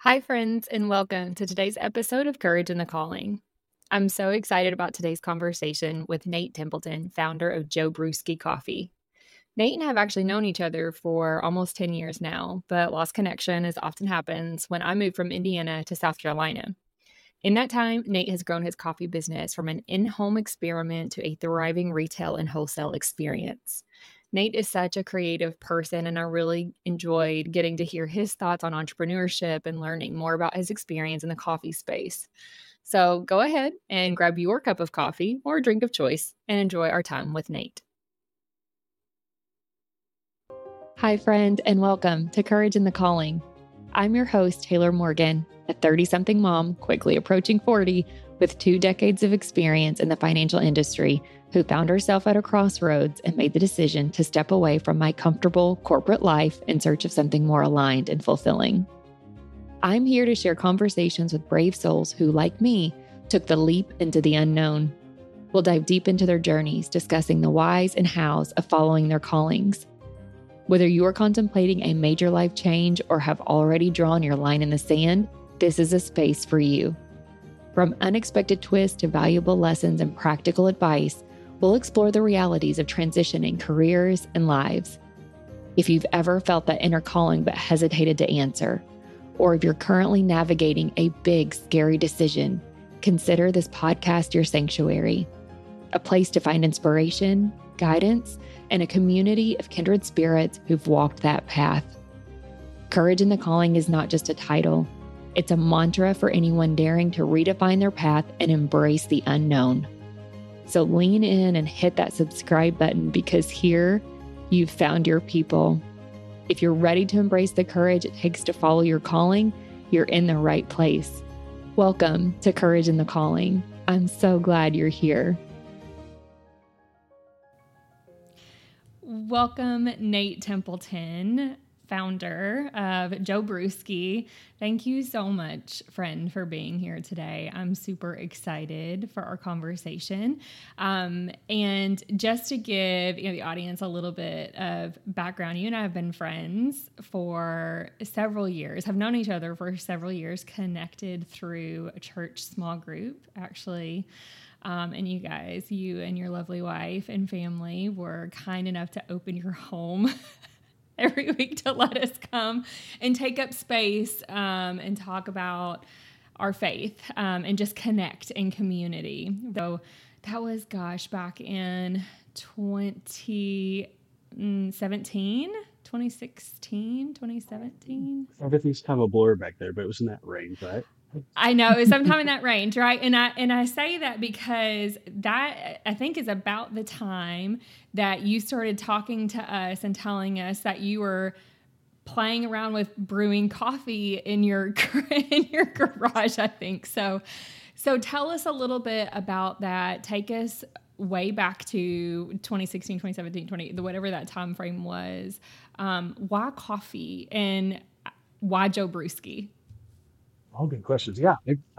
Hi, friends, and welcome to today's episode of Courage in the Calling. I'm so excited about today's conversation with Nate Templeton, founder of Joe Brewski Coffee. Nate and I have actually known each other for almost 10 years now, but lost connection as often happens when I moved from Indiana to South Carolina. In that time, Nate has grown his coffee business from an in home experiment to a thriving retail and wholesale experience. Nate is such a creative person, and I really enjoyed getting to hear his thoughts on entrepreneurship and learning more about his experience in the coffee space. So go ahead and grab your cup of coffee or drink of choice and enjoy our time with Nate. Hi, friend, and welcome to Courage in the Calling. I'm your host, Taylor Morgan, a 30-something mom, quickly approaching 40, with 2 decades of experience in the financial industry, who found herself at a crossroads and made the decision to step away from my comfortable corporate life in search of something more aligned and fulfilling. I'm here to share conversations with brave souls who, like me, took the leap into the unknown. We'll dive deep into their journeys, discussing the whys and hows of following their callings. Whether you are contemplating a major life change or have already drawn your line in the sand, this is a space for you. From unexpected twists to valuable lessons and practical advice, we'll explore the realities of transitioning careers and lives. If you've ever felt that inner calling but hesitated to answer, or if you're currently navigating a big, scary decision, consider this podcast your sanctuary, a place to find inspiration, guidance, and a community of kindred spirits who've walked that path. Courage in the Calling is not just a title. It's a mantra for anyone daring to redefine their path and embrace the unknown. So lean in and hit that subscribe button, because here you've found your people. If you're ready to embrace the courage it takes to follow your calling, you're in the right place. Welcome to Courage in the Calling. I'm so glad you're here. Welcome, Nate Templeton, founder of Joe Brewski. Thank you so much, friend, for being here today. I'm super excited for our conversation. And just to give the audience a little bit of background, you and I have been friends for several years, have known each other for several years, connected through a church small group, actually. And you guys, you and your lovely wife and family were kind enough to open your home every week to let us come and take up space and talk about our faith and just connect in community. Though that was, back in 2017, 2017. Everything's kind of a blur back there, but it was in that range, right? I know, it was sometime in that range, right? And I say that because that, I think, is about the time that you started talking to us and telling us that you were playing around with brewing coffee in your in your garage, I think. So tell us a little bit about that. Take us way back to 2016, 2017, whatever that time frame was. Why coffee and why Joe Brewski? All good questions. Yeah,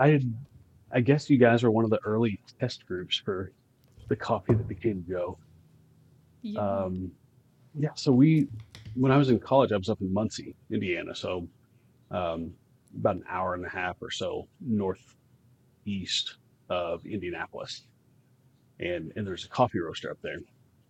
I guess you guys were one of the early test groups for the coffee that became Joe. Yeah. Yeah, so when I was in college, I was up in Muncie, Indiana, so um, about an hour and a half or so northeast of Indianapolis, and there's a coffee roaster up there.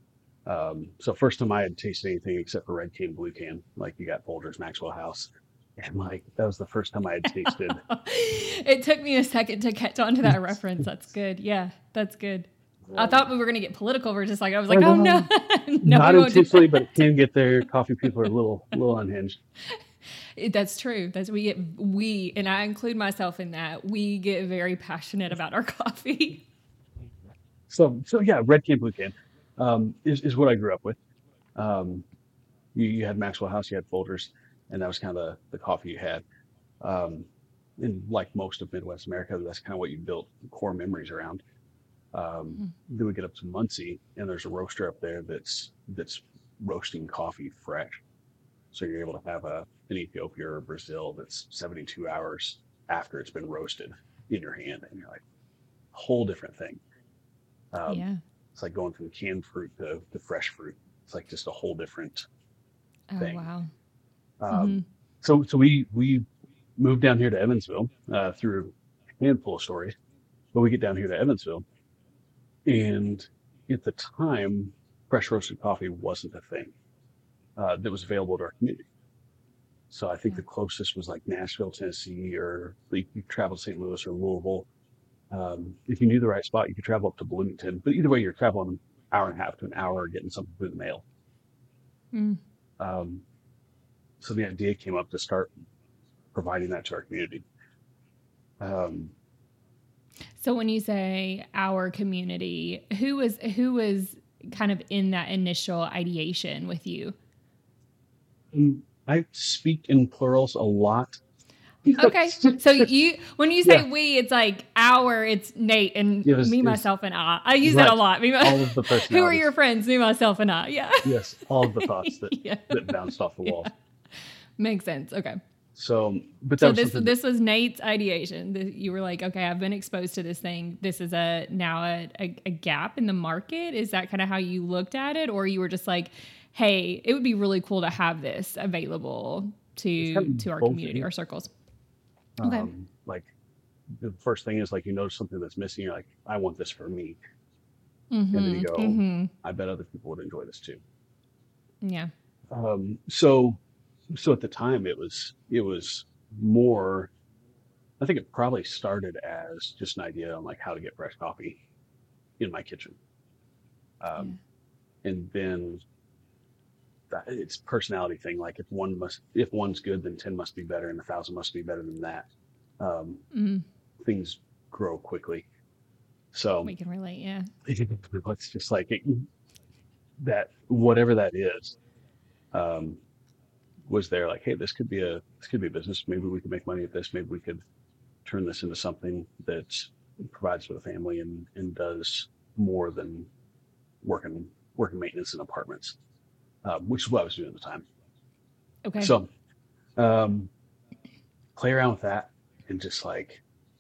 So first time I had tasted anything except for Red Can, Blue Can, like you got Folgers, Maxwell House, and like that was the first time I had tasted. It took me a second to catch on to that reference. That's good. Yeah, that's good. I thought we were going to get political. We're just like, I was like, oh no, no, not we won't do intentionally, but that. it can get there. Coffee people are a little unhinged. That's true. We, and I include myself in that. We get very passionate about our coffee. So yeah, Red Can, Blue Can is what I grew up with. Um, you had Maxwell House, you had Folgers, and that was kind of the coffee you had. Um, and like most of Midwest America, that's kind of what you built core memories around. Then we get up to Muncie, and there's a roaster up there that's roasting coffee fresh. So you're able to have an Ethiopia or Brazil that's 72 hours after it's been roasted in your hand, and you're like, whole different thing. Um, Yeah. it's like going from canned fruit to fresh fruit. It's like just a whole different Oh, thing. wow. Um, so we moved down here to Evansville through a handful of stories. But we get down here to Evansville, and at the time, fresh roasted coffee wasn't a thing that was available to our community. So I think Yeah. the closest was like Nashville, Tennessee, or you travel to St. Louis or Louisville. If you knew the right spot, you could travel up to Bloomington. But either way, you're traveling an hour and a half to an hour getting something through the mail. Mm. Um, so the idea came up to start providing that to our community. Um, So when you say our community, who was kind of in that initial ideation with you? I speak in plurals a lot. Okay. So when you say Yeah. we, it's like our, it's Nate and It was- me, it was- myself, and I. I use that a Right. lot. Me, All of the who are personalities. your friends? Me, myself, and I. Yeah. Yes, all of the thoughts that, Yeah. that bounced off the walls. Makes sense. Okay. So, but that So was this something this was Nate's ideation. You were like, okay, I've been exposed to this thing. This is now a gap in the market. Is that kind of how you looked at it, or you were just like, hey, it would be really cool to have this available to kind of our both community, things. our circles? Okay. Like the first thing is like you notice something that's missing. You're like, I want this for me, Mm-hmm, and then you go, mm-hmm. I bet other people would enjoy this too. Yeah. So at the time it was more. I think it probably started as just an idea on like how to get fresh coffee in my kitchen, and then it's personality thing. Like if one's good, then 10 must be better, and 1,000 must be better than that. Things grow quickly. So We can relate. Yeah. it's just like that, whatever that is, was there like, hey, this could be a business. Maybe we could make money at this. Maybe we could turn this into something that provides for the family and does more than working maintenance in apartments, which is what I was doing at the time. Okay. So, play around with that and just like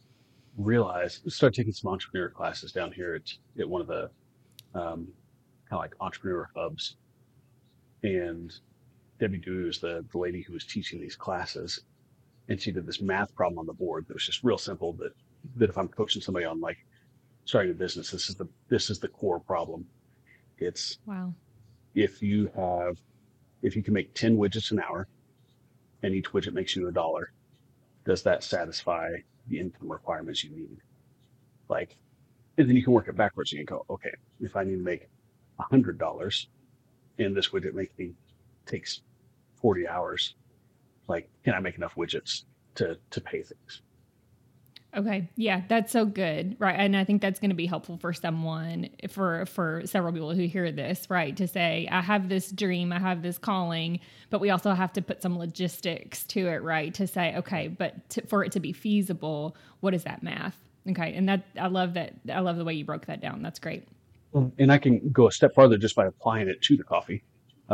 start taking some entrepreneur classes down here at one of the kind of like entrepreneur hubs. And Debbie Dewey was the lady who was teaching these classes, and she did this math problem on the board that was just real simple. That if I'm coaching somebody on like starting a business, this is the core problem. It's Wow. if you can make 10 widgets an hour, and each widget makes you $1, does that satisfy the income requirements you need? Like, and then you can work it backwards. And you can go, okay, if I need to make $100, and this widget takes 40 hours, like, can I make enough widgets to pay things? Okay. Yeah, that's so good. Right. And I think that's going to be helpful for someone, for several people who hear this, right? To say, I have this dream, I have this calling, but we also have to put some logistics to it, right? To say, okay, but for it to be feasible, what is that math? Okay. And I love that. I love the way you broke that down. That's great. And I can go a step farther just by applying it to the coffee.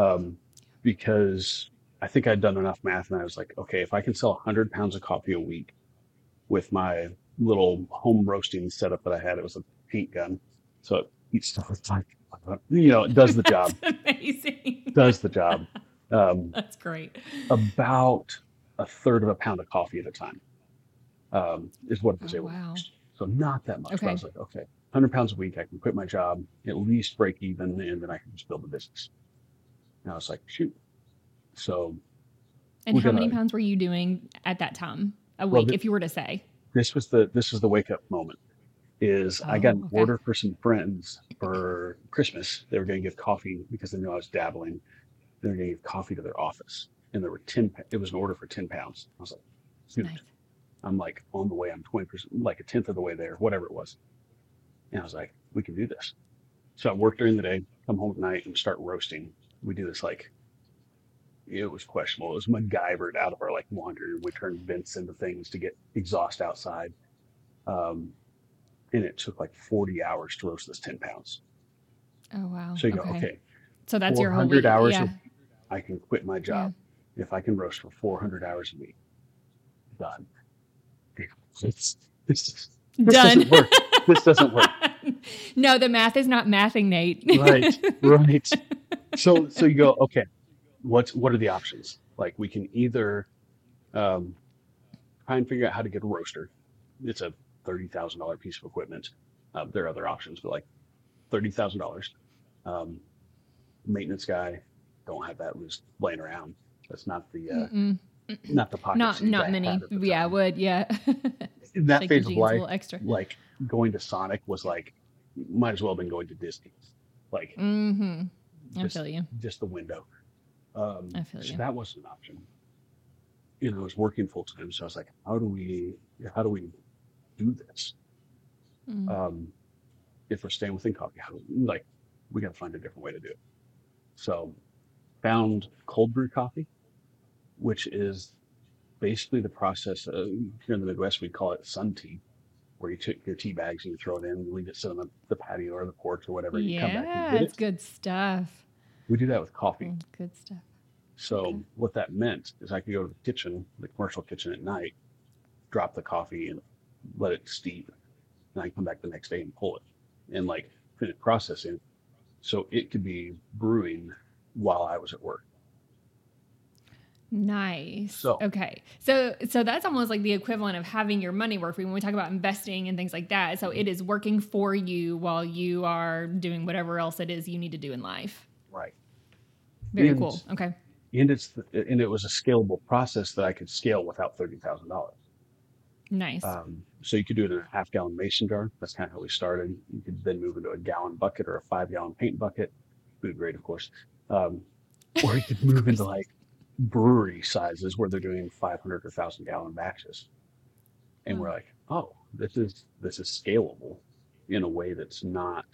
Because I think I'd done enough math, and I was like, okay, if I can sell 100 pounds of coffee a week with my little home roasting setup that I had, it was a paint gun. So it eats stuff with like, it does the job. That's amazing. Does the job. That's great. About a third of a pound of coffee at a time is what it was able to Wow. do. So not that much. Okay. But I was like, okay, 100 pounds a week, I can quit my job, at least break even, and then I can just build a business. And I was like, shoot. So. And how many pounds were you doing at that time a week, if you were to say? This was the wake up moment. I got an order for some friends for Christmas. They were going to give coffee because they knew I was dabbling. They were going to give coffee to their office, and it was an order for 10 pounds. I was like, shoot. Nice. I'm like on the way. I'm 20%, like a tenth of the way there, whatever it was. And I was like, we can do this. So I work during the day, come home at night, and start roasting. We do this like, it was questionable. It was MacGyvered out of our like laundry. We turned vents into things to get exhaust outside. And it took like 40 hours to roast this 10 pounds. Oh, wow. So you go, okay. So that's your whole 400 week. hours Yeah. a week, I can quit my job. Yeah. If I can roast for 400 hours a week, done. This doesn't work. This doesn't work. No, the math is not mathing, Nate. Right. So you go, okay, what are the options? Like we can either try and figure out how to get a roaster. It's a $30,000 piece of equipment. There are other options, but like $30,000. Um, Maintenance guy, don't have that just laying around. That's not the pocket seeds Not I many. had at the Yeah, time. would. Yeah. In that Shake the phase of jeans a life, little extra. like going to Sonic was like, might as well have been going to Disney. Like, Mm-hmm. I just feel you. just the window. I feel So you. that wasn't an option. I was working full time, so I was like, how do we do this? Mm. Um, if we're staying within coffee, like we got to find a different way to do it. So found cold brew coffee, which is basically the process. Here in the Midwest, we call it sun tea, where you took your tea bags and you throw it in, you leave it sit on the patio or the porch or whatever, and you come back and Yeah, get it's it. good stuff. We do that with coffee. Good stuff. So Okay. what that meant is I could go to the kitchen, the commercial kitchen at night, drop the coffee and let it steep, and I come back the next day and pull it and like finish processing. So it could be brewing while I was at work. Nice. So Okay. So that's almost like the equivalent of having your money work for you when we talk about investing and things like that. So it is working for you while you are doing whatever else it is you need to do in life. right. Very And cool. Okay. and it was a scalable process that I could scale without $30,000. Nice. So you could do it in a half-gallon mason jar. That's kind of how we started. You could then move into a gallon bucket or a 5-gallon paint bucket. Food grade, of course. Um, or you could Of move into course. like brewery sizes where they're doing 500 or 1,000-gallon batches. And we're Wow. like, oh, this is scalable in a way that's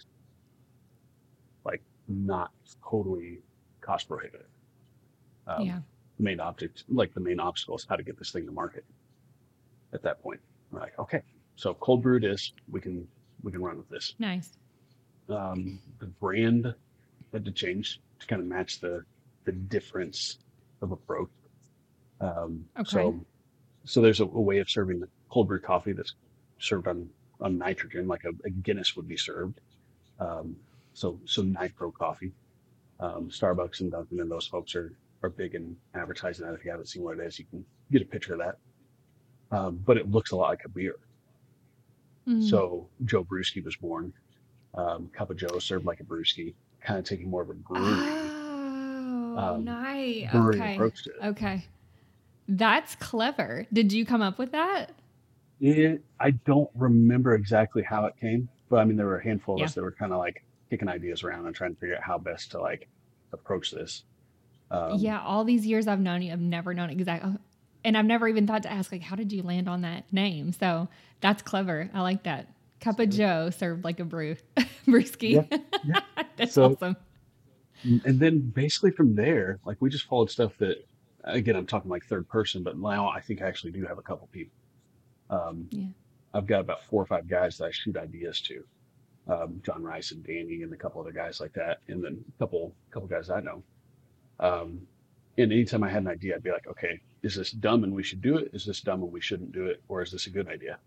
not totally cost prohibitive. Yeah. Um, the main obstacle is how to get this thing to market at that point. We're like, okay, so cold brew it is. We can run with this. Nice. The brand had to change to kind of match the difference of approach. Okay. So there's a way of serving the cold brew coffee that's served on nitrogen, like a Guinness would be served. Um, so Nitro coffee. Starbucks and Dunkin' and those folks are big in advertising that. If you haven't seen what it is, you can get a picture of that. But it looks a lot like a beer. Mm. So Joe Brewski was born. Cup of Joe served like a brewski, kind of taking more of a Oh, um, nice. brewing Okay. approach to it. Okay. That's clever. Did you come up with that? I don't remember exactly how it came, but I mean, there were a handful of Yeah. us that were kind of like kicking ideas around and trying to figure out how best to like approach this. Um, Yeah. All these years I've known you, I've never known exactly. And I've never even thought to ask, like, how did you land on that name? So that's clever. I like that. Cup of so, Joe served like a yeah, brewski. yeah. That's So, awesome. and then basically from there, like we just followed stuff that, again, I'm talking like third person, but now I think I actually do have a couple people. Um, Yeah. I've got about 4 or 5 guys that I shoot ideas to. John Rice and Danny and a couple other guys like that, and then a couple guys I know. Um, and anytime I had an idea, I'd be like, okay, is this dumb and we should do it? Is this dumb and we shouldn't do it? Or is this a good idea?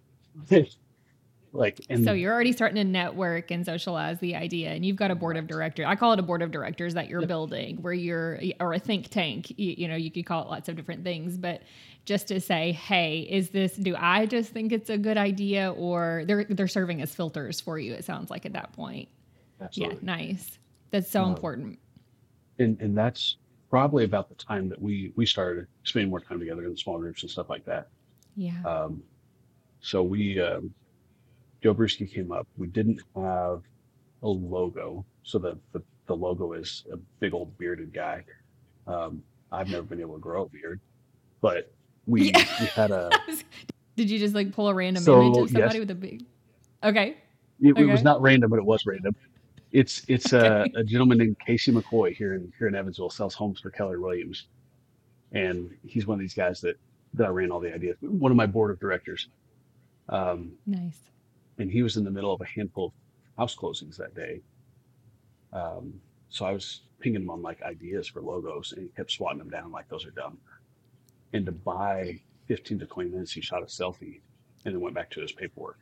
Like, So and you're already starting to network and socialize the idea, and you've got a board of right, directors. I call it a board of directors that you're yep, building, where you're, or a think tank. You know, you could call it lots of different things, but just to say, hey, do I just think it's a good idea, or they're serving as filters for you? It sounds like at that point. Yeah, absolutely. nice. That's so Um, important. and that's probably about the time that we started spending more time together in small groups and stuff like that. Yeah. Um, so Joe Bruschi came up. We didn't have a logo, so the logo is a big old bearded guy. Um, I've never been able to grow a beard, but Yeah. we had a Did you just like pull a random image so of somebody yes, with a big? Okay. it was Okay. not random, but it was random. It's Okay. a gentleman named Casey McCoy here in Evansville sells homes for Keller Williams, and he's one of these guys that I ran all the ideas. One of my board of directors, um, Nice. and he was in the middle of a handful of house closings that day. Um, so I was pinging him on like ideas for logos, and he kept swatting them down like those are dumb. And to buy 15 to 20 minutes, he shot a selfie and then went back to his paperwork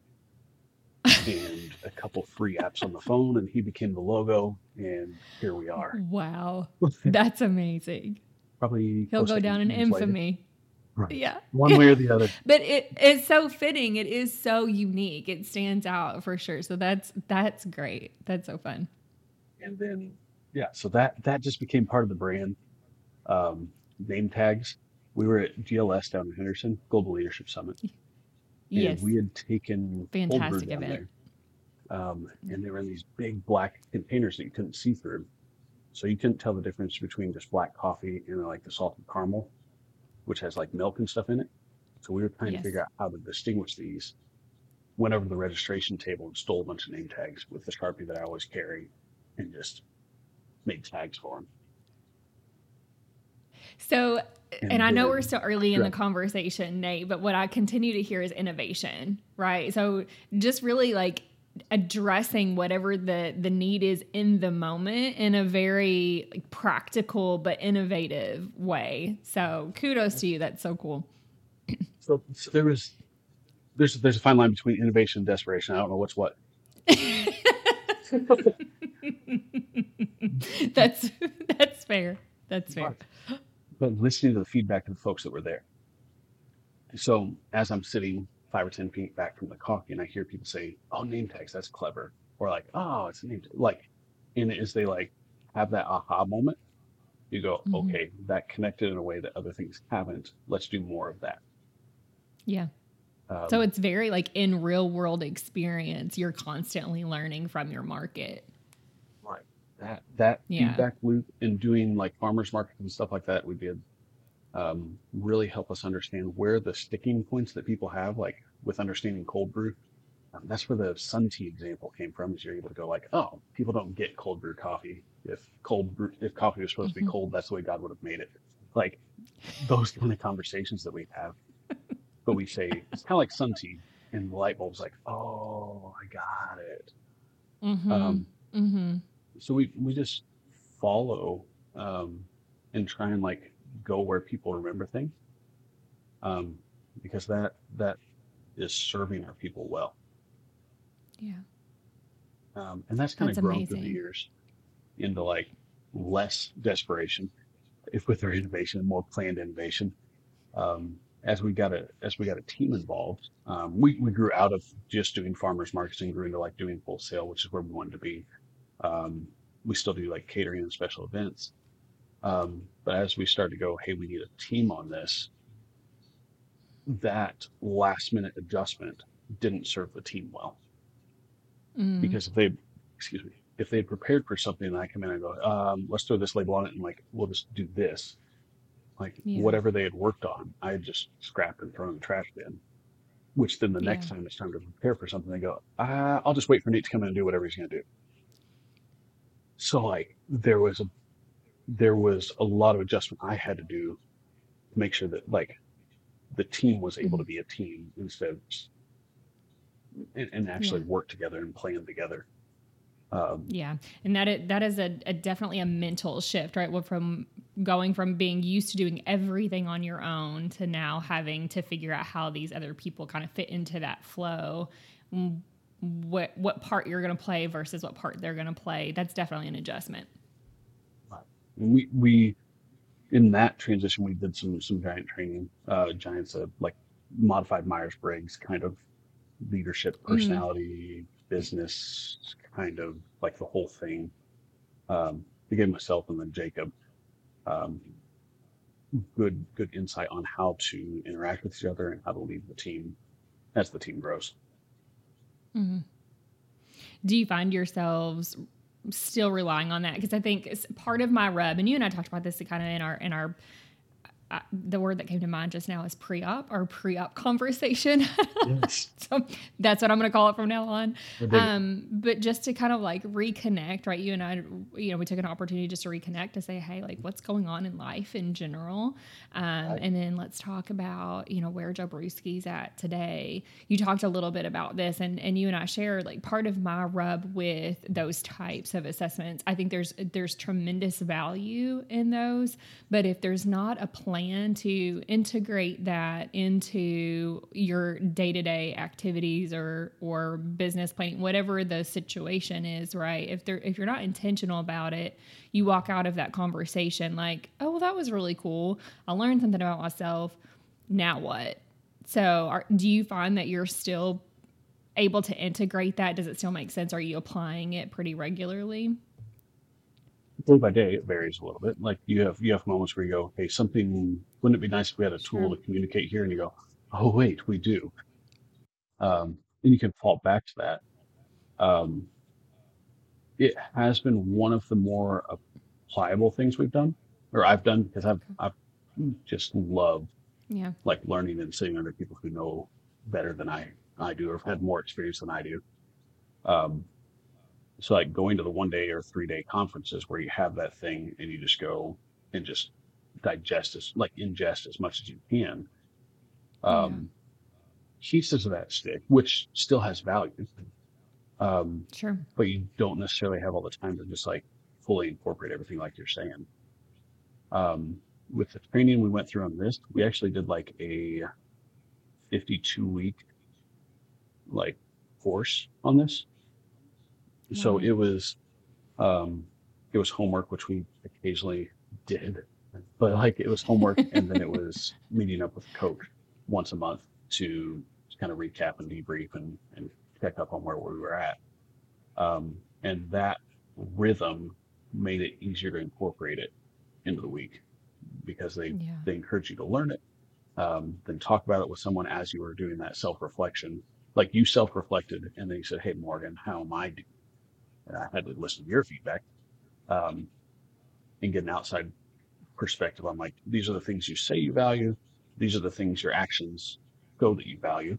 and a couple free apps on the phone, and he became the logo. And here we are, Wow. That's amazing. probably He'll close go to down in 8 years later. infamy. Right. Yeah. One way or the other. But it's so fitting. It is so unique. It stands out for sure. So that's great. That's so fun. And then, yeah, so that just became part of the brand. Name tags. We were at GLS down in Henderson, Global Leadership Summit, and Yes. we had taken cold brew Fantastic down event. there. And they were in these big black containers that you couldn't see through. So you couldn't tell the difference between just black coffee and like the salted caramel, which has like milk and stuff in it. So we were trying to Yes. figure out how to distinguish these. Went over to the registration table and stole a bunch of name tags with the Sharpie that I always carry and just made tags for them. So, and I know we're then, still early in the right, conversation, Nate, but what I continue to hear is innovation, right? So just really like addressing whatever the need is in the moment in a very like, practical but innovative way. So kudos to you. That's so cool. so there's a fine line between innovation and desperation. I don't know what's what. that's that's fair. That's fair. But listening to the feedback of the folks that were there. So as I'm sitting 5 or 10 feet back from the coffee and I hear people say, "Oh, name tags, that's clever," or like, "Oh, it's a name tag." Like, and as they like have that aha moment, you go, Mm-hmm. "Okay, that connected in a way that other things haven't. Let's do more of that." Yeah. So Um, it's very like in real world experience, you're constantly learning from your market. right. That Yeah. feedback loop and doing like farmers markets and stuff like that we did really help us understand where the sticking points that people have, like with understanding cold brew. That's where the Sun Tea example came from. Is you're able to go like, oh, people don't get cold brew coffee. If coffee was supposed to be Mm-hmm. cold, that's the way God would have made it. Like those kind of conversations that we have. But we say it's kind of like Sun Tea, and the light bulb's like, oh, I got it. Mm-hmm. Um, Mm-hmm. so we just follow and try and like go where people remember things, um, because that is serving our people well. Yeah. And that's kind of That's grown through the amazing. years into like less desperation, if with our innovation, more planned innovation. As we got a team involved, we grew out of just doing farmers markets and grew into like doing wholesale, which is where we wanted to be. Um, we still do like catering and special events. But as we started to go, hey, we need a team on this, that last minute adjustment didn't serve the team well. Mm. Because excuse me, if they prepared for something and I come in and go, let's throw this label on it and like, we'll just do this, like Yeah. whatever they had worked on, I had just scrapped and thrown in the trash bin, which then the Yeah. next time it's time to prepare for something, they go, I'll just wait for Nate to come in and do whatever he's going to do. So like there was a lot of adjustment I had to do to make sure that like the team was able Mm-hmm. to be a team instead of and actually Yeah. work together and plan together. Um, Yeah. And that is a definitely a mental shift, right? Well, from going from being used to doing everything on your own to now having to figure out how these other people kind of fit into that flow. What part you're going to play versus what part they're going to play. That's definitely an adjustment. we in that transition we did some giant training, giants of like modified Myers-Briggs kind of leadership, Mm, personality, business, kind of like the whole thing. Again, myself and then Jacob, um, good insight on how to interact with each other and how to lead the team as the team grows. mm. Do you find yourselves still relying on that? Because I think it's part of my rub, and you and I talked about this kind of in our the word that came to mind just now is pre-op or pre-op conversation. Yes, So that's what I'm going to call it from now on. I dig it. But just to kind of like reconnect, right? You and I, we took an opportunity just to reconnect to say, hey, like what's going on in life in general. Right. And then let's talk about, where Joe Brewski's at today. You talked a little bit about this and you and I shared like part of my rub with those types of assessments. I think there's tremendous value in those, but if there's not a plan to integrate that into your day-to-day activities or business planning, whatever the situation is, right? If you're not intentional about it, you walk out of that conversation like, oh, well, that was really cool. I learned something about myself. now what? So do you find that you're still able to integrate that? Does it still make sense? Are you applying it pretty regularly? Day by day, it varies a little bit. Like you have moments where you go, hey, something, wouldn't it be nice if we had a tool Sure. to communicate here? And you go, oh, wait, we do. And you can fall back to that. Um, it has been one of the more applicable things we've done, or I've done, because I've just loved Yeah. like learning and sitting under people who know better than I do, or have had more experience than I do. Um, so like going to the 1 day or 3 day conferences where you have that thing and you just go and just ingest as much as you can. Yeah. Um, Pieces of that stick, which still has value, um, Sure. but you don't necessarily have all the time to just like fully incorporate everything like you're saying. Um, with the training we went through on this, we actually did like a 52-week like course on this. So Wow. um, it was homework, which we occasionally did, but like it was homework, and then it was meeting up with a coach once a month to kind of recap and debrief and check up on where we were at. And that rhythm made it easier to incorporate it into the week because Yeah. they encourage you to learn it, then talk about it with someone as you were doing that self reflection. Like you self reflected, and then you said, "Hey, Morgan, how am I doing?" And I had to listen to your feedback, um, and get an outside perspective on like these are the things you say you value, these are the things your actions go that you value.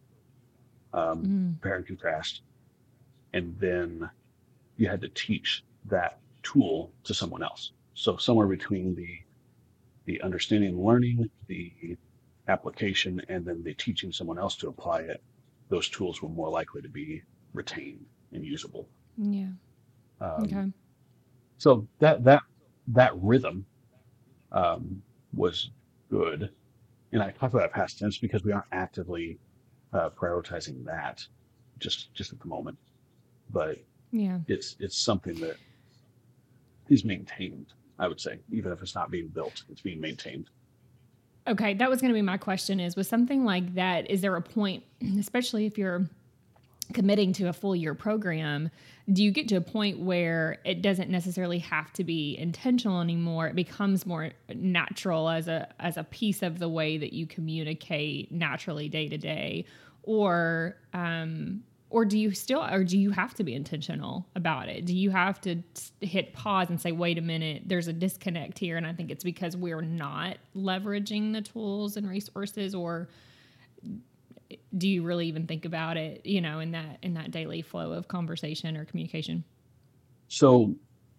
Mm. Compare and contrast, and then you had to teach that tool to someone else. So somewhere between the understanding and learning, the application, and then the teaching someone else to apply it, those tools were more likely to be retained and usable. Yeah. Um, Okay. so that rhythm, um, was good. And I talk about it past tense because we aren't actively prioritizing that just at the moment. But Yeah. it's something that is maintained. I would say, even if it's not being built, it's being maintained. Okay, that was going to be my question is with something like that, is there a point, especially if you're committing to a full year program, do you get to a point where it doesn't necessarily have to be intentional anymore? It becomes more natural as a piece of the way that you communicate naturally day to day, or or do you have to be intentional about it? Do you have to hit pause and say, wait a minute, there's a disconnect here, and I think it's because we're not leveraging the tools and resources, or do you really even think about it, in that daily flow of conversation or communication? So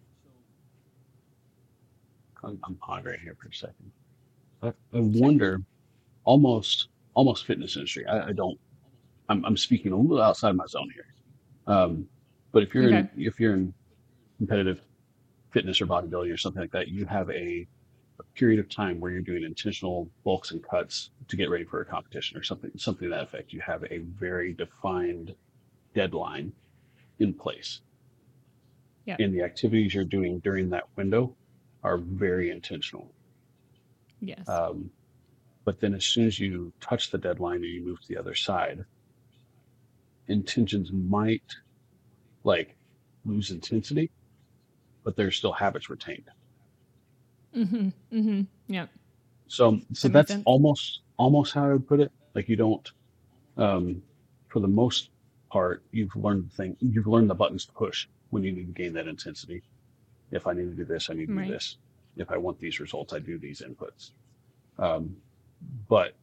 I'm pondering here for a second. I Sure. wonder, almost fitness industry. I don't. I'm speaking a little outside my zone here. But Okay. if you're in competitive fitness or bodybuilding or something like that, you have a period of time where you're doing intentional bulks and cuts to get ready for a competition or something to that effect. You have a very defined deadline in place, Yeah. and the activities you're doing during that window are very intentional. Yes. Um, but then as soon as you touch the deadline or you move to the other side, intentions might like lose intensity, but there's still habits retained. Mm-hmm. Mm-hmm. Yep. So That makes that's sense. almost how I would put it. Like you don't, um, for the most part, you've learned the buttons to push when you need to gain that intensity. If I need to do this, I need to do Right. this. If I want these results, I do these inputs. Um, but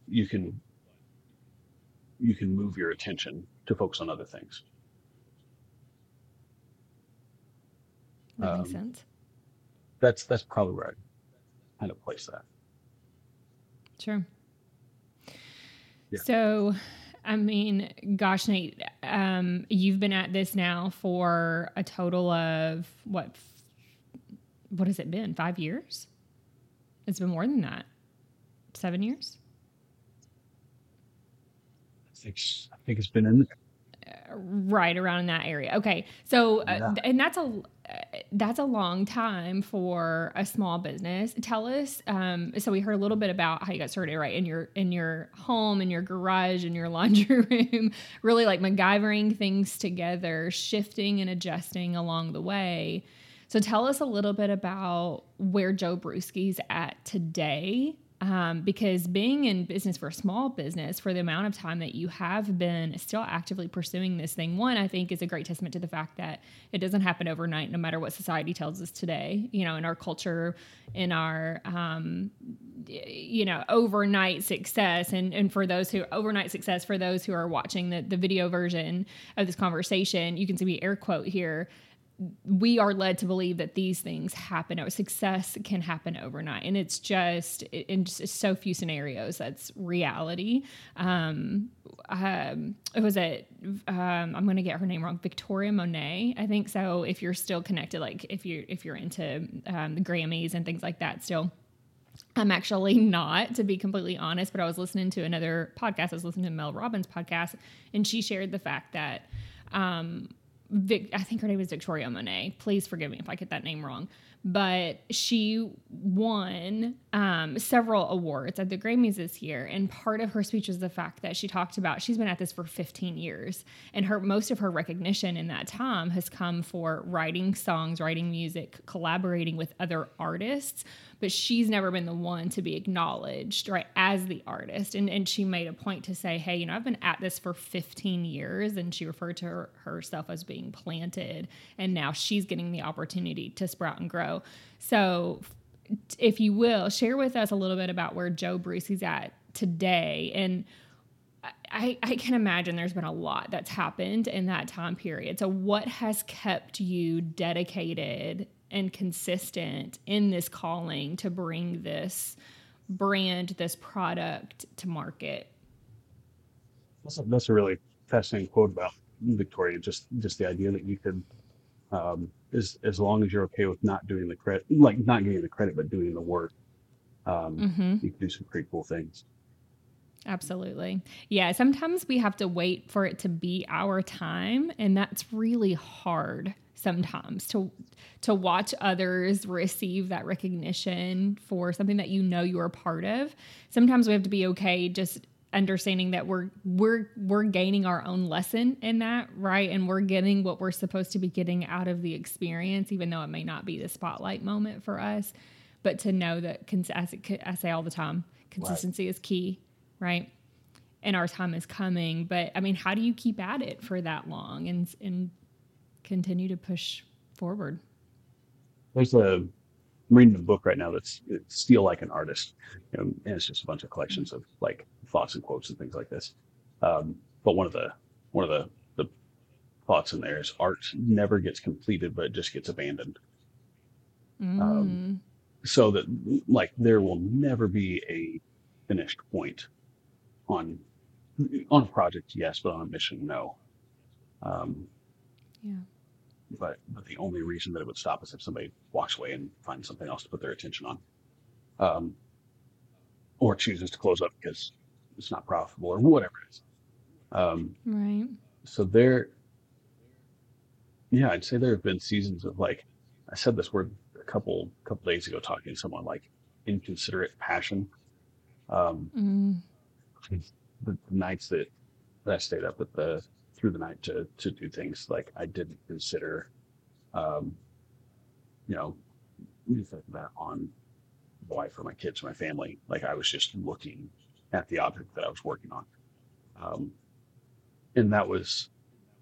you can move your attention to focus on other things. That makes Um, sense. that's probably where I kind of place that. Sure. Yeah. So, I mean, gosh, Nate, you've been at this now for a total of what has it been? 5 years? It's been more than that. 7 years? I think it's been in there. Right around in that area. Okay. So, Yeah. and that's that's a long time for a small business. Tell us. So we heard a little bit about how you got started, right? In your home, in your garage, in your laundry room, really like MacGyvering things together, shifting and adjusting along the way. So tell us a little bit about where Joe Bruschi's at today. Because being in business for a small business for the amount of time that you have been still actively pursuing this thing, one, I think is a great testament to the fact that it doesn't happen overnight, no matter what society tells us today, in our culture, in our, overnight success. And for those who overnight success, for those who are watching the video version of this conversation, you can see me air quote here. We are led to believe that these things happen. Success can happen overnight, and it's just in just so few scenarios that's reality. It was I'm going to get her name wrong, Victoria Monet, I think so. If you're still connected, like if you're into the Grammys and things like that, still. I'm actually not, to be completely honest, but I was listening to another podcast. I was listening to Mel Robbins' podcast, and she shared the fact that. I think her name is Victoria Monet. Please forgive me if I get that name wrong. But she won several awards at the Grammys this year. And part of her speech was the fact that she talked about she's been at this for 15 years. And most of her recognition in that time has come for writing songs, writing music, collaborating with other artists. But she's never been the one to be acknowledged, right, as the artist. And she made a point to say, hey, I've been at this for 15 years. And she referred to herself as being planted. And now she's getting the opportunity to sprout and grow. So if you will, share with us a little bit about where Joe Bruschi's at today. And I can imagine there's been a lot that's happened in that time period. So what has kept you dedicated and consistent in this calling to bring this brand, this product to market? That's a really fascinating quote about Victoria. Just the idea that you could, as long as you're okay with not doing the credit, like not getting the credit, but doing the work, you can do some pretty cool things. Absolutely. Yeah. Sometimes we have to wait for it to be our time. And that's really hard sometimes to watch others receive that recognition for something that you are a part of. Sometimes we have to be okay just understanding that we're gaining our own lesson in that, right? And we're getting what we're supposed to be getting out of the experience, even though it may not be the spotlight moment for us. But to know that, as I say all the time, consistency is key. Right. And our time is coming. But I mean, how do you keep at it for that long and continue to push forward? I'm reading a book right now that's Steal Like an Artist. And it's just a bunch of collections of like thoughts and quotes and things like this. But one of the thoughts in there is art never gets completed, but it just gets abandoned. So that like there will never be a finished point on a project, yes, but on a mission, no. But the only reason that it would stop is if somebody walks away and finds something else to put their attention on, or chooses to close up because it's not profitable or whatever it is. Right. So I'd say there have been seasons of like, I said this word a couple days ago talking to someone, like inconsiderate passion. The nights that I stayed up through the night to do things like I didn't consider, that on my wife or my kids or my family. Like I was just looking at the object that I was working on, and that was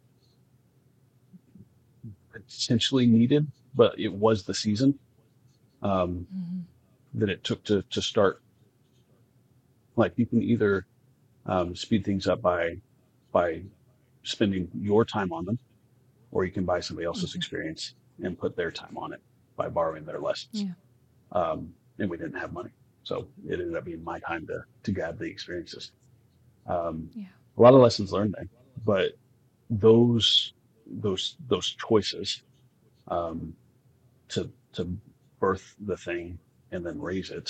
essentially needed, but it was the season that it took to start. Like you can either speed things up by spending your time on them, or you can buy somebody else's experience and put their time on it by borrowing their lessons. And we didn't have money, so it ended up being my time to grab the experiences. A lot of lessons learned there, but those choices to birth the thing and then raise it,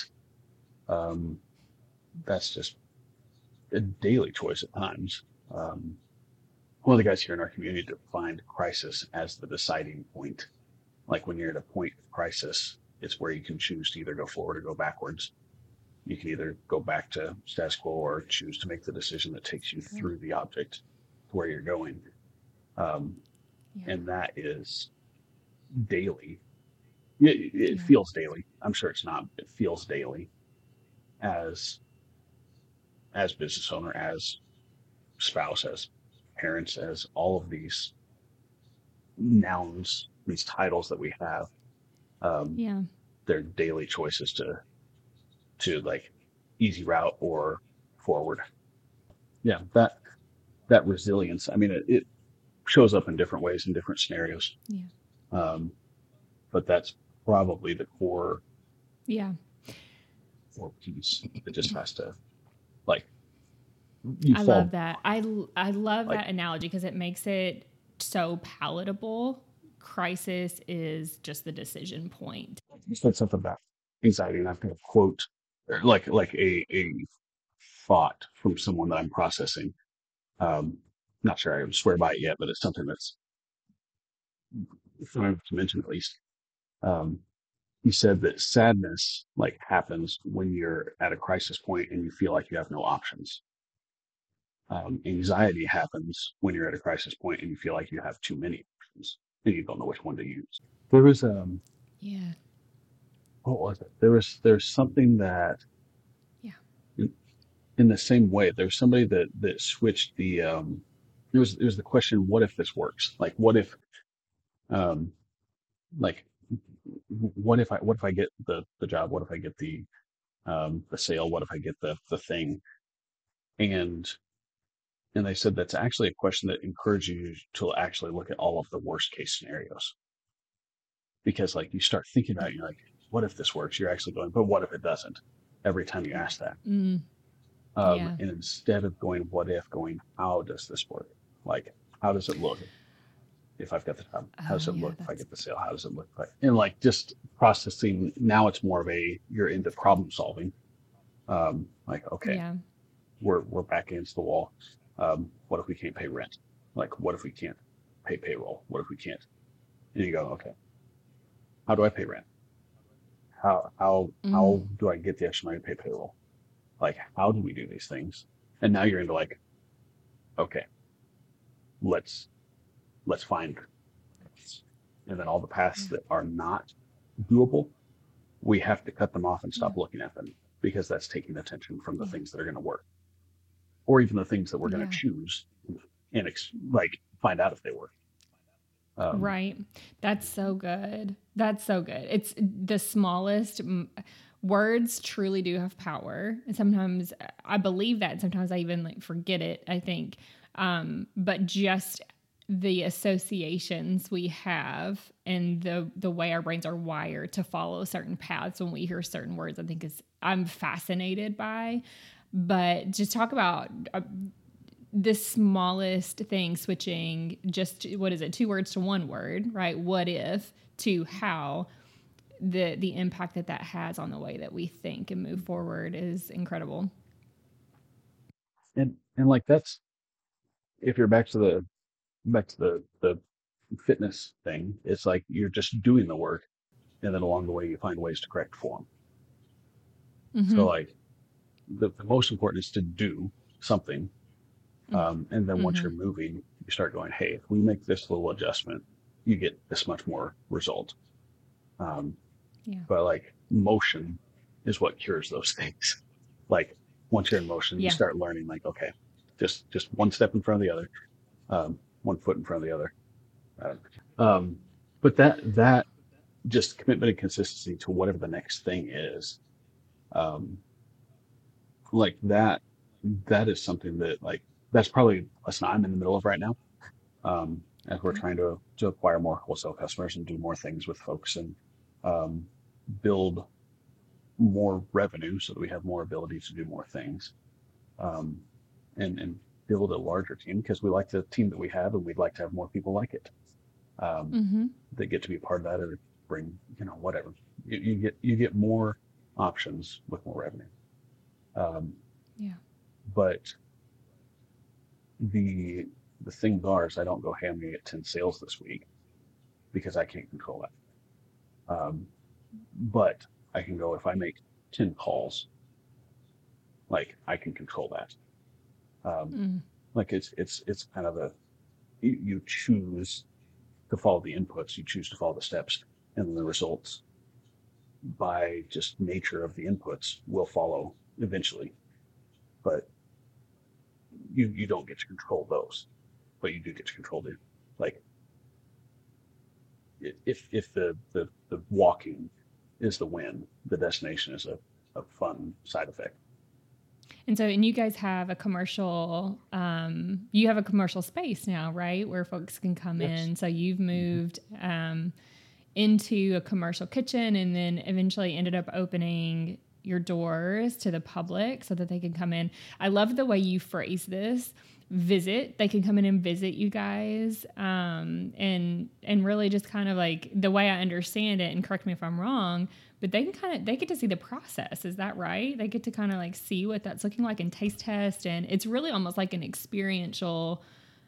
that's just a daily choice at times. One of the guys here in our community defined crisis as the deciding point. Like when you're at a point of crisis, it's where you can choose to either go forward or go backwards. You can either go back to status quo or choose to make the decision that takes you Good. through the object to where you're going. Um, Yeah. and that is daily. It Yeah. feels daily. I'm sure it's not. It feels daily as business owner, as spouse, as parents, as all of these nouns, these titles that we have. Um, Yeah. they're daily choices to like easy route or forward. Yeah, that resilience. I mean, it shows up in different ways in different scenarios. Yeah. Um, but that's probably the Yeah. core piece that just has to like you I love fall that. I love like that analogy because it makes it so palatable. Crisis is just the decision point. you said something about anxiety, and I've got a quote or like a thought from someone that I'm processing. Um, not sure I would swear by it yet, but it's something that's fine to mention at least. Um, he said that sadness like happens when you're at a crisis point and you feel like you have no options. Anxiety happens when you're at a crisis point and you feel like you have too many options and you don't know which one to use. There was Yeah. what was it? There's something that Yeah. in, in the same way there's somebody that switched the it was the question, what if this works? Like what if um like what if I get the job? What if I get the sale? What if I get the thing? And and they said that's actually a question that encourages you to actually look at all of the worst case scenarios. Because like you start thinking about it, you're like, what if this works? You're actually going, but what if it doesn't? Every time you ask that. Mm, yeah. And instead of going, what if, going, how does this work? Like, how does it look if I've got the job? How Oh, does it yeah. look if I That's get the sale? How does it look like? And like just processing, now it's more of you're into problem solving. Like, okay, yeah. we're back against the wall. What if we can't pay rent? Like, what if we can't pay payroll? What if we can't? And you go, okay, how do I pay rent? Mm, How do I get the extra money to pay payroll? Like, how do we do these things? And now you're into like, okay, let's find, and then all the paths yeah. that are not doable, we have to cut them off and Yeah. stop looking at them because that's taking attention from the Yeah. things that are going to work, or even the things that we're going to Yeah. choose and like find out if they work. Um, Right. That's so good. That's so good. It's the smallest words truly do have power. And sometimes I believe that. And sometimes I even like forget it, I think. But just the associations we have and the way our brains are wired to follow certain paths when we hear certain words, I think is I'm fascinated by. But just talk about the smallest thing switching just what is it, two words to one word, right? What if to how, the impact that has on the way that we think and move forward is incredible. and like that's if you're back to the fitness thing, it's like you're just doing the work, and then along the way you find ways to correct form. Mm-hmm. So like the most important is to do something. And then once Mm-hmm. you're moving, you start going, hey, if we make this little adjustment, you get this much more result. Um, Yeah. but like motion is what cures those things. Like once you're in motion, you Yeah. start learning like, okay, just one step in front of the other, one foot in front of the other. Um, but that just commitment and consistency to whatever the next thing is, um, like that is something that like that's probably a lesson I'm in the middle of right now. As we're Okay. trying to acquire more wholesale customers and do more things with folks and um, build more revenue so that we have more ability to do more things, um, and build a larger team because we like the team that we have and we'd like to have more people like it, um, Mm-hmm. that get to be part of that or bring whatever you get more options with more revenue. Um, Yeah. but the the things are is I don't go, hey, I'm gonna get 10 sales this week because I can't control that. Um, but I can go, if I make 10 calls, like I can control that. Um, Mm. like it's kind of you choose to follow the inputs, you choose to follow the steps, and the results by just nature of the inputs will follow eventually. But you don't get to control those, but you do get to control the, like, if the walking is the win, the destination is a fun side effect. And so, and you guys have a commercial, you have a commercial space now, right? Where folks can come Yes. in. So you've Mm-hmm. moved into a commercial kitchen and then eventually ended up opening your doors to the public so that they can come in. I love the way you phrase this. Visit. They can come in and visit you guys, and really just kind of like the way I understand it. And correct me if I'm wrong, but they get to see the process. Is that right? They get to kind of like see what that's looking like and taste test, and it's really almost like an experiential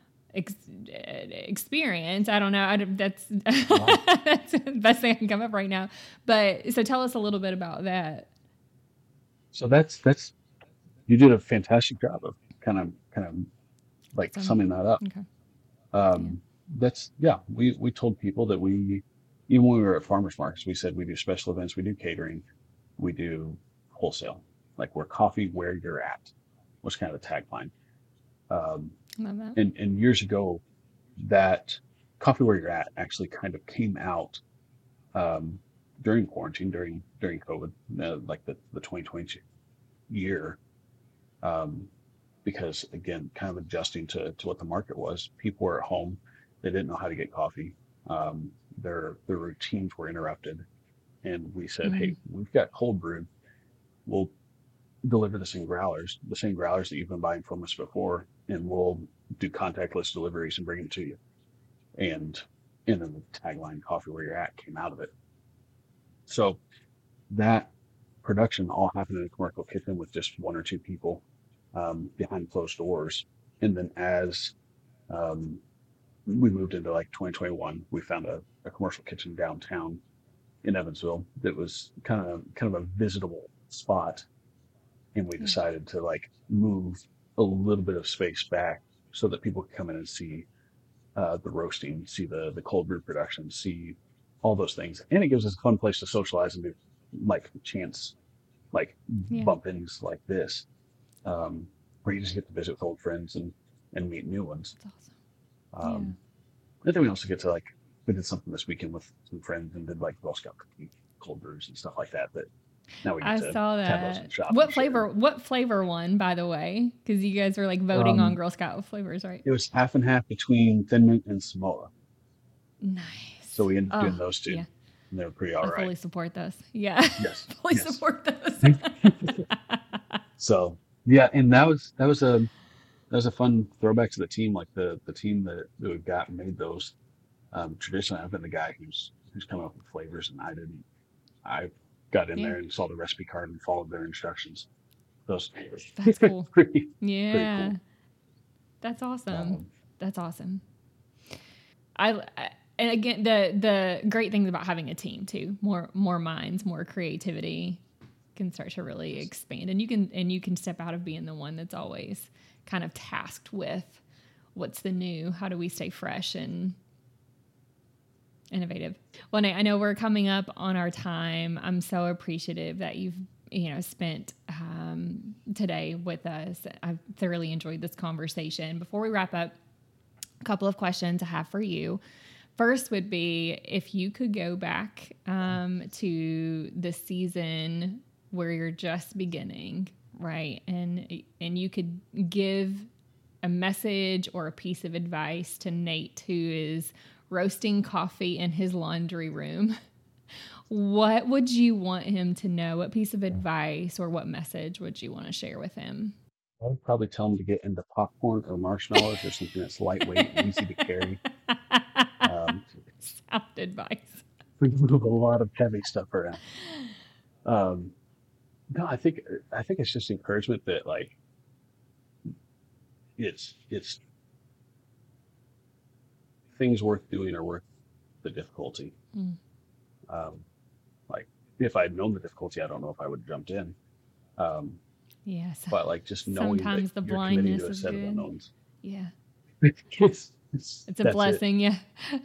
experience. I don't know. That's Wow. that's the best thing I can come up right now. But so tell us a little bit about that. So that's you did a fantastic job of kind of like Awesome. summing that up. Okay. Yeah. Um, that's yeah. We told people that we, even when we were at farmers markets, we said we do special events, we do catering, we do wholesale. Like we're coffee where you're at was kind of the tagline. Um, Love that. and years ago, that coffee where you're at actually kind of came out um, during quarantine, during COVID, like the 2020 year, um, because again, kind of adjusting to what the market was. People were at home, they didn't know how to get coffee. Um, their routines were interrupted, and we said, Mm-hmm. hey, we've got cold brewed. We'll deliver this in growlers, the same growlers that you've been buying from us before, and we'll do contactless deliveries and bring them to you. And and then the tagline "Coffee where you're at" came out of it. So that production all happened in a commercial kitchen with just one or two people behind closed doors. And then as um, we moved into like 2021, we found a commercial kitchen downtown in Evansville that was kind of a visitable spot, and we Yeah. decided to like move a little bit of space back so that people could come in and see the roasting, see the cold brew production, see all those things, and it gives us a fun place to socialize and do like chance like Yeah. bump ins like this, um, where you just get to visit with old friends and meet new ones. That's awesome. Yeah. Um, and then we also get to like we did something this weekend with some friends and did like Girl Scout cookie cold brews and stuff like that. That now we get I to saw have those in that. the shop and What share. flavor? What flavor won, by the way? Because you guys were like voting on Um, Girl Scout flavors, right? it was half and half between Thin Mint and Samoa, so Nice. we ended up doing Oh, those two, yeah. and they were pretty all I right. fully support those. Yeah. Yes, Fully yes. support those. So yeah, and that was a fun throwback to the team, like the team that we've got made those. Traditionally, I've been the guy who's coming up with flavors, and I didn't. I got in Yeah. there and saw the recipe card and followed their instructions. Those That's cool. pretty Yeah. cool. That's awesome. Um, That's awesome. I and again the great things about having a team too, more minds, more creativity can start to really expand, and you can step out of being the one that's always kind of tasked with what's the new, how do we stay fresh and innovative. Well, Nate, I know we're coming up on our time. I'm so appreciative that you've spent today with us. I've thoroughly enjoyed this conversation. Before we wrap up, a couple of questions I have for you. First would be if you could go back to the season where you're just beginning, right? And you could give a message or a piece of advice to Nate who is roasting coffee in his laundry room. What would you want him to know? What piece of advice or what message would you want to share with him? I would probably tell them to get into popcorn or marshmallows or something that's lightweight and easy to carry. Um, Sound advice. we move a lot of heavy stuff around. Um, no, I think it's just encouragement that like it's things worth doing are worth the difficulty. Mm. Um, if I'd known the difficulty, I don't know if I would have jumped in. Um, Yes. but like just knowing that Sometimes the you're committing blindness to a is set of good. unknowns, Yeah. It's a that's it. blessing. Yeah.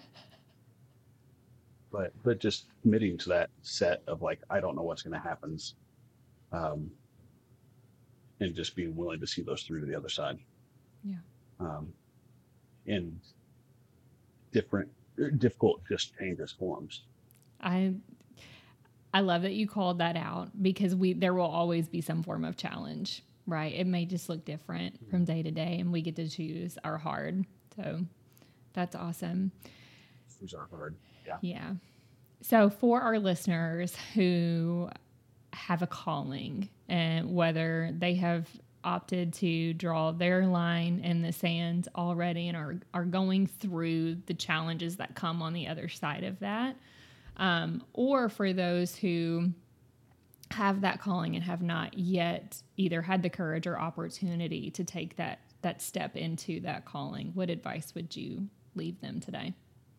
But just committing to that set of like, I don't know what's going to happen, um, and just being willing to see those through to the other side. Yeah. Um, in different, difficult, just changes forms. I I love that you called that out because there will always be some form of challenge, right? It may just look different from day to day and we get to choose our hard. So that's awesome. These are hard. Yeah. Yeah. So for our listeners who have a calling and whether they have opted to draw their line in the sand already and are going through the challenges that come on the other side of that, or for those who have that calling and have not yet either had the courage or opportunity to take that step into that calling, what advice would you leave them today?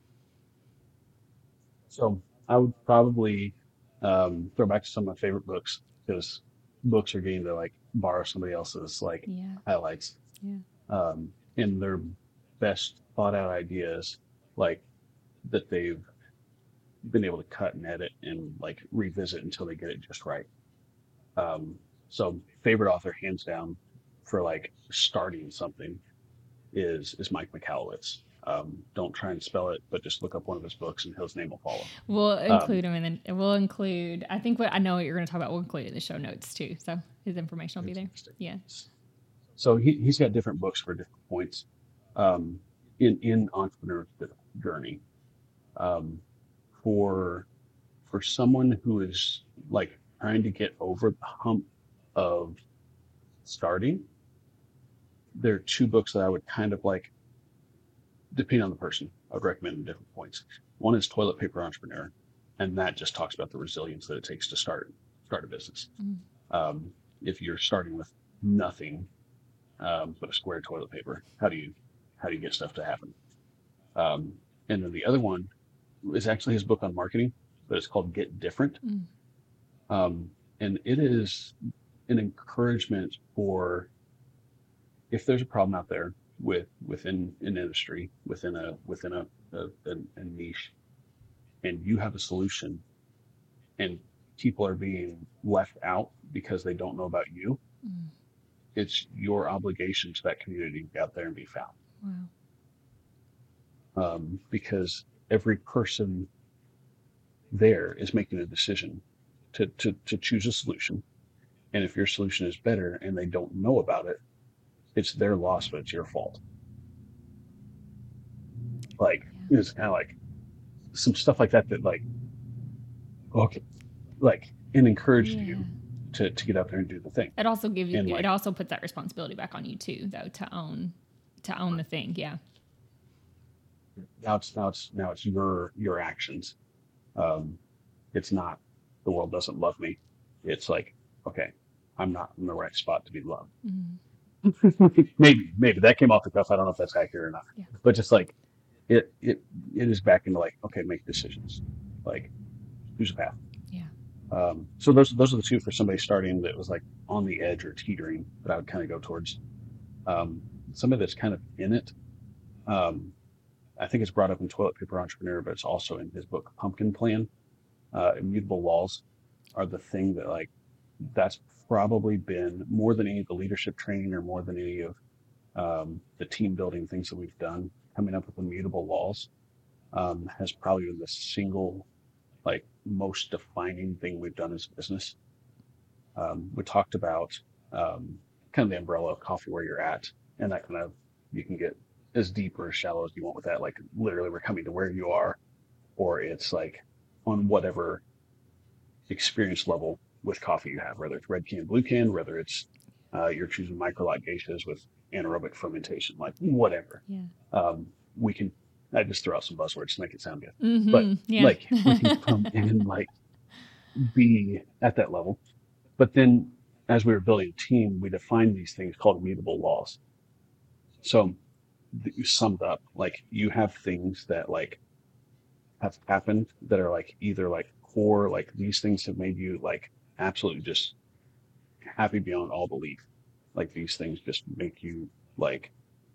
So I would probably throw back to some of my favorite books because books are getting to like borrow somebody else's like Yeah. highlights, Yeah. and their best thought out ideas, like that they've been able to cut and edit and like revisit until they get it just right. Um, so favorite author hands down for like starting something is Mike Michalowicz. Don't try and spell it, but just look up one of his books and his name will follow. We'll Um, include him and then we'll include, I think what I know what you're going to talk about, we'll include it in the show notes too. So his information will be there. fantastic. Yeah. So he's got different books for different points um, in entrepreneur journey. Um, for for someone who is like trying to get over the hump of starting, there are two books that I would kind of like, depending on the person, I would recommend at different points. One is Toilet Paper Entrepreneur, and that just talks about the resilience that it takes to start a business. Mm. If you're starting with nothing but a square toilet paper, how do you get stuff to happen? Um, and then the other one is actually his book on marketing, but it's called Get Different. Mm. And it is an encouragement for if there's a problem out there within an industry, within a niche, and you have a solution, and people are being left out because they don't know about you, Mm. it's your obligation to that community to get out there and be found. Wow. Because every person there is making a decision to choose a solution. And if your solution is better and they don't know about it, it's their loss, but it's your fault. Like, Yeah. it's kind of like some stuff like that like, okay, like, it encouraged Yeah. you to get out there and do the thing. It also gives you, And it like, also puts that responsibility back on you too, though, to own the thing. Yeah. now it's your actions. Um, it's not the world doesn't love me. It's like, okay, I'm not in the right spot to be loved. Mm. maybe that came off the cuff. I don't know if that's accurate or not. Yeah. But just like it is back into like, okay, make decisions. Like, choose a path. Yeah. So those are the two for somebody starting that was like on the edge or teetering that I would kind of go towards. Somebody that's kind of in it. Um, I think it's brought up in Toilet Paper Entrepreneur, but it's also in his book Pumpkin Plan. Immutable laws are the thing that like that's probably been more than any of the leadership training or more than any of the team building things that we've done. Coming up with immutable laws has probably been the single like most defining thing we've done as a business. We talked about kind of the umbrella of coffee where you're at, and that kind of you can get as deep or as shallow as you want with that. Like literally, we're coming to where you are, or it's like on whatever experience level with coffee you have, whether it's red can, blue can, whether it's you're choosing microlite geishas with anaerobic fermentation, like whatever. Yeah. We can. I just throw out some buzzwords to make it sound good, but Mm-hmm. Yeah. like we can come and like be at that level. But then, as we were building a team, we defined these things called immutable laws. So you summed up like you have things that like have happened that are like either like core, like these things have made you like absolutely just happy beyond all belief. Like these things just make you like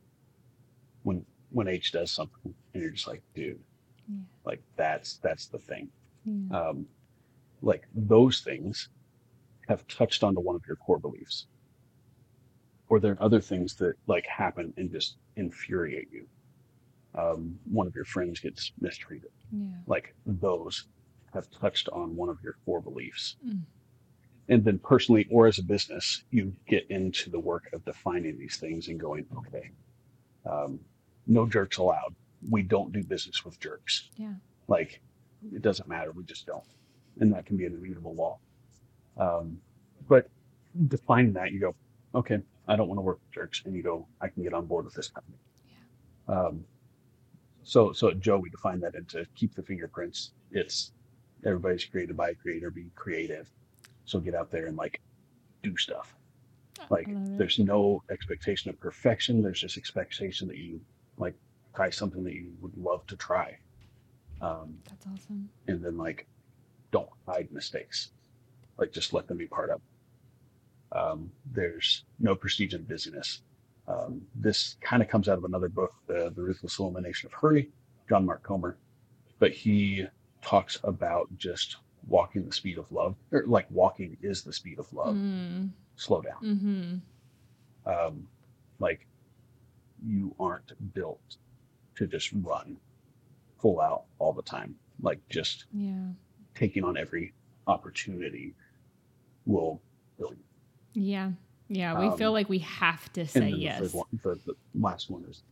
when H does something and you're just like, dude, Yeah. like that's the thing. Yeah. Like those things have touched onto one of your core beliefs. Or there are other things that like happen and just infuriate you. One of your friends gets mistreated. Yeah. Like those have touched on one of your core beliefs. Mm. And then personally or as a business, you get into the work of defining these things and going, okay, no jerks allowed. We don't do business with jerks. Yeah. Like it doesn't matter. We just don't. And that can be an immutable law. But defining that, you go, okay, I don't want to work with jerks. And you go, I can get on board with this company. Yeah. So at Joe, we define that into keep the fingerprints. It's everybody's created by a creator, be creative. So get out there and like do stuff. Like there's no expectation of perfection. There's just expectation that you like try something that you would love to try. That's awesome. And then like don't hide mistakes. Like just let them be part of it. There's no prestige in busyness. This kind of comes out of another book, The Ruthless Elimination of Hurry, John Mark Comer, but he talks about just walking the speed of love, or like walking is the speed of love. Slow down. Like you aren't built to just run full out all the time. Like just taking on every opportunity will build you. Yeah. Yeah. We feel like we have to say yes. The last one is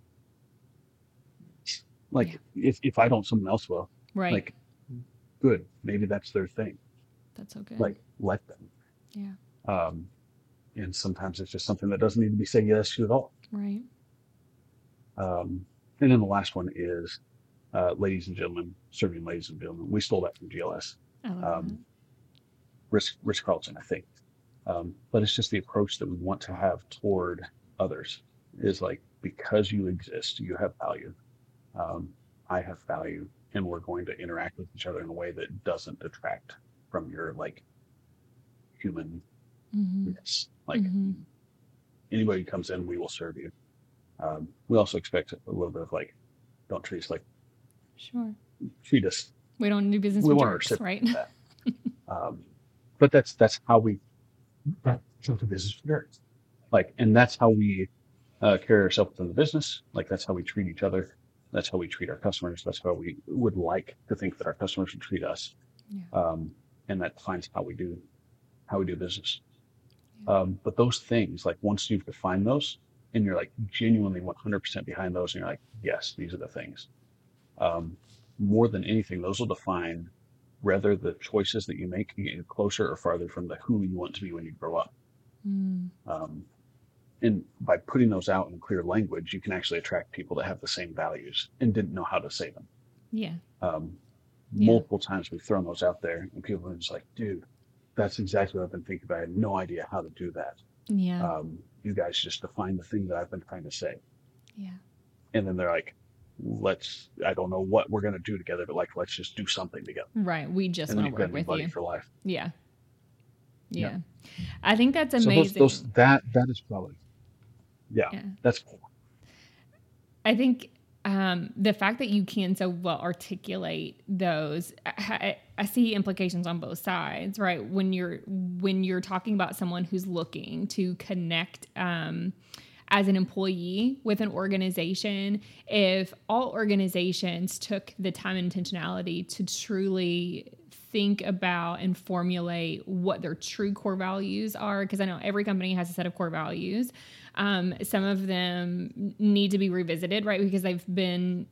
like, if I don't, someone else will. Right. Like, good. Maybe that's their thing. That's okay. Like, let them. Yeah. And sometimes it's just something that doesn't need to be said yes to at all. Right. And then the last one is, ladies and gentlemen, serving ladies and gentlemen. We stole that from GLS. I love that. Ritz-Carlton, I think. But it's just the approach that we want to have toward others is like, because you exist, you have value. I have value, and we're going to interact with each other in a way that doesn't detract from your like humanness. Like anybody who comes in, we will serve you. We also expect a little bit of like, don't treat us like, treat us. We don't do business with jerks, right? But that's how we do business with jerks. Like, and that's how we carry ourselves within the business. Like that's how we treat each other. That's how we treat our customers. That's how we would like to think that our customers should treat us. Yeah. And that defines how we do business. Yeah. But those things, like once you've defined those and you're like genuinely 100% behind those and you're like, yes, these are the things. More than anything, those will define whether the choices that you make can get you closer or farther from the who you want to be when you grow up. And by putting those out in clear language, you can actually attract people that have the same values and didn't know how to say them. Yeah. Multiple times we've thrown those out there and people are just like, dude, that's exactly what I've been thinking about. I had no idea how to do that. Yeah. You guys just defined the thing that I've been trying to say. Yeah. And then they're like, I don't know what we're going to do together, but like, let's just do something together. Right. We just want to work with you. For life. Yeah. Yeah. I think that's amazing. So that is probably, that's cool. I think the fact that you can so well articulate those, I see implications on both sides, right? When you're talking about someone who's looking to connect as an employee with an organization, if all organizations took the time and intentionality to truly think about and formulate what their true core values are, because I know every company has a set of core values. Some of them need to be revisited, right? Because they've been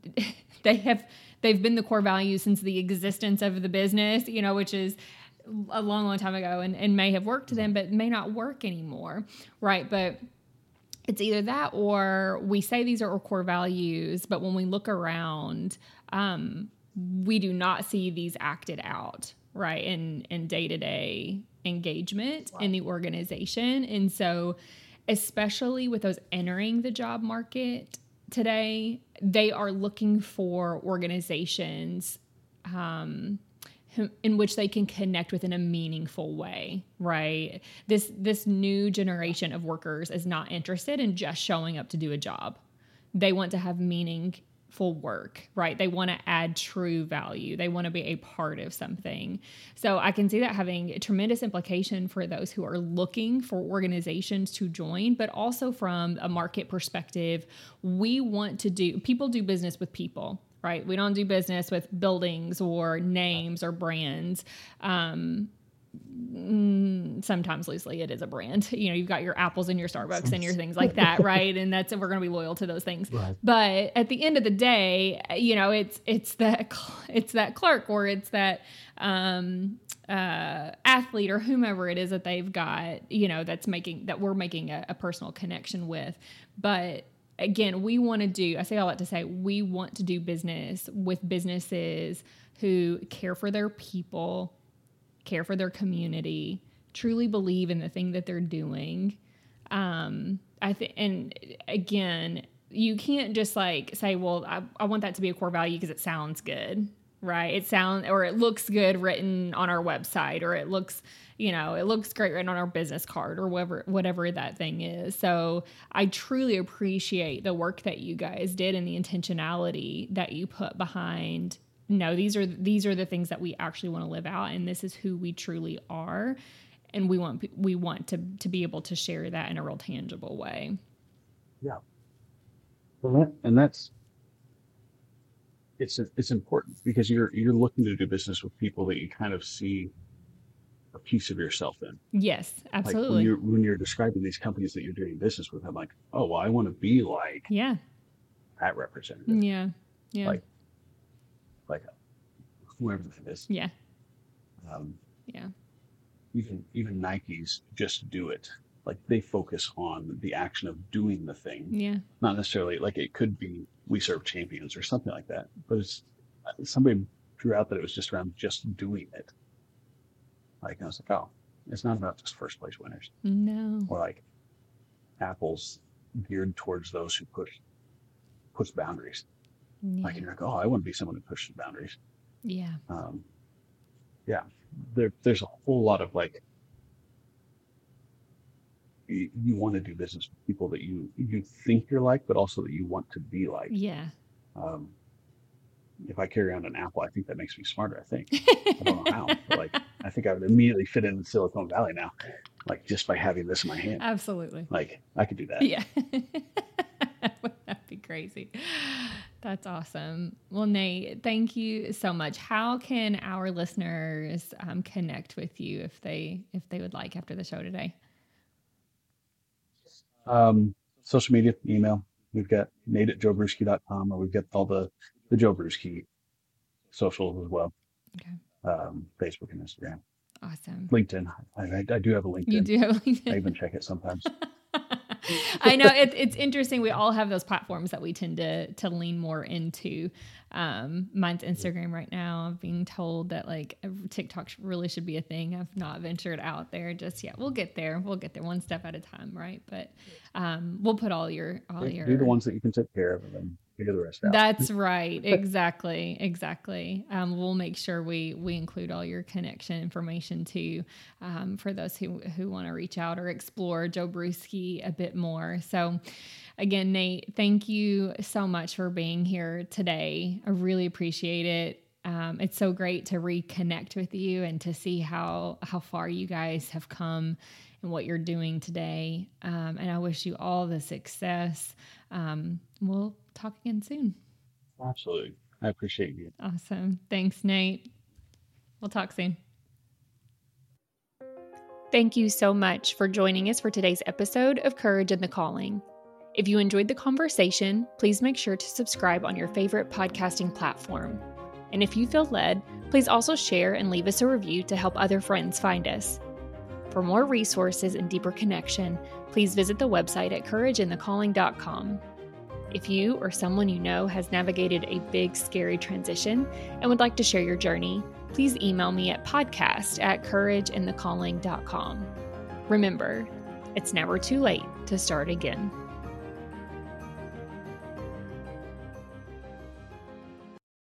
the core values since the existence of the business, which is a long, long time ago and may have worked to them, but may not work anymore. Right. But it's either that or we say these are our core values, but when we look around, we do not see these acted out, right, in day-to-day engagement in the organization. And so especially with those entering the job market today, they are looking for organizations in which they can connect with in a meaningful way, right? This new generation of workers is not interested in just showing up to do a job. They want to have meaningful work, right? They want to add true value. They want to be a part of something. So I can see that having a tremendous implication for those who are looking for organizations to join, but also from a market perspective, people do business with people, right? We don't do business with buildings or names or brands. Sometimes loosely it is a brand. You've got your Apples and your Starbucks and your things like that, right? And we're going to be loyal to those things. Right. But at the end of the day, it's that clerk or it's that athlete or whomever it is that they've got, that we're making a personal connection with. But again, I say all that to say, we want to do business with businesses who care for their people, care for their community, truly believe in the thing that they're doing. And again, you can't just say, well, I want that to be a core value because it sounds good, right? It looks good written on our website, or it looks great written on our business card, or whatever that thing is. So I truly appreciate the work that you guys did and the intentionality that you put behind. No, these are the things that we actually want to live out, and this is who we truly are, and we want to be able to share that in a real tangible way. Yeah, well, it's important because you're looking to do business with people that you kind of see a piece of yourself in. Yes, absolutely. Like when you're describing these companies that you're doing business with, I'm like, oh, well, I want to be like that representative. Yeah, yeah. Like whoever it is. Yeah. Yeah. Even Nike's Just Do It. Like they focus on the action of doing the thing. Yeah. Not necessarily like it could be We Serve Champions or something like that. But somebody drew out that it was just around just doing it. Like I was like, oh, it's not about just first place winners. No. Or like Apple's geared towards those who push boundaries. Yeah. Like you're like, oh, I want to be someone who pushes boundaries. Yeah. Yeah. There's a whole lot of you want to do business with people that you think you're like, but also that you want to be like. Yeah. If I carry around an Apple, I think that makes me smarter. I think I don't know how, but I think I would immediately fit in Silicon Valley now, just by having this in my hand. Absolutely. I could do that. Yeah. Wouldn't that be crazy? That's awesome. Well, Nate, thank you so much. How can our listeners connect with you if they would like after the show today? Social media, email. We've got nate@joebruschi.com, or we've got all the Joe Bruschi socials as well. Okay. Facebook and Instagram. Awesome. LinkedIn. I do have a LinkedIn. You do have a LinkedIn. I even check it sometimes. I know it's interesting. We all have those platforms that we tend to lean more into. Mine's Instagram right now. I'm being told that TikTok really should be a thing. I've not ventured out there just yet. We'll get there. We'll get there one step at a time, right? But we'll put all your do the ones that you can take care of, and then figure the rest out. That's right. Exactly. We'll make sure we include all your connection information too, for those who want to reach out or explore Joe Bruschi a bit more. So again, Nate, thank you so much for being here today. I really appreciate it. It's so great to reconnect with you and to see how far you guys have come and what you're doing today. And I wish you all the success. We'll talk again soon. Absolutely. I appreciate you. Awesome. Thanks, Nate. We'll talk soon. Thank you so much for joining us for today's episode of Courage in the Calling. If you enjoyed the conversation, please make sure to subscribe on your favorite podcasting platform. And if you feel led, please also share and leave us a review to help other friends find us. For more resources and deeper connection, please visit the website at courageinthecalling.com. If you or someone you know has navigated a big, scary transition and would like to share your journey, please email me at podcast@courageinthecalling.com. Remember, it's never too late to start again.